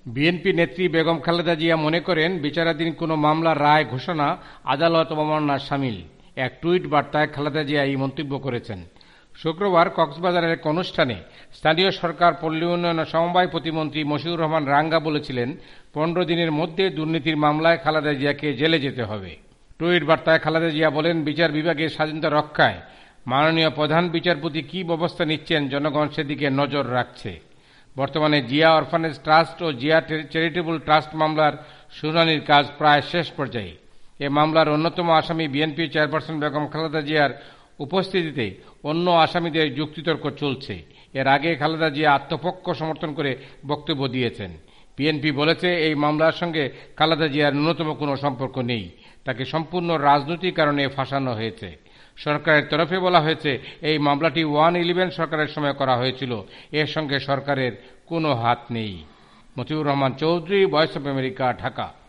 BNP নেত্রী বেগম খালেদা জিয়া মনে করেন বিচারাধীন কোনো মামলার রায় ঘোষণা আদালত অবমাননার শামিল। এক টুইট বার্তায় খালেদা জিয়া এই মন্তব্য করেছেন। শুক্রবার কক্সবাজারের এক অনুষ্ঠানে স্থানীয় সরকার পল্লী উন্নয়ন ও সমবায় প্রতিমন্ত্রী মশিউর রহমান রাঙ্গা বলেছিলেন, 15 দিনের মধ্যে দুর্নীতির মামলায় খালেদা জিয়াকে জেলে যেতে হবে। টুইট বার্তায় খালেদা জিয়া বলেন, বিচার বিভাগের স্বাধীনতা রক্ষায় মাননীয় প্রধান বিচারপতি কি ব্যবস্থা নিচ্ছেন জনগণ সেদিকে নজর রাখছে। বর্তমানে জিয়া অরফানেজ ট্রাস্ট ও জিয়া চ্যারিটেবল ট্রাস্ট মামলার শুনানির কাজ প্রায় শেষ পর্যায়ে। এ মামলার অন্যতম আসামি বিএনপি চেয়ারপারসন বেগম খালেদা জিয়ার উপস্থিতিতে অন্য আসামিদের যুক্তিতর্ক চলছে। এর আগে খালেদা জিয়া আত্মপক্ষ সমর্থন করে বক্তব্য দিয়েছেন। বিএনপি বলেছে, এই মামলার সঙ্গে খালেদা জিয়ার ন্যূনতম কোনো সম্পর্ক নেই, তাকে সম্পূর্ণ রাজনৈতিক কারণে ফাঁসানো হয়েছে। সরকারের তরফে বলা হয়েছে, এই মামলাটি 111 সরকারের সময় করা হয়েছিল, এর সঙ্গে সরকারের কোনো হাত নেই। Motiur Rahman Chowdhury, voice of America, Dhaka.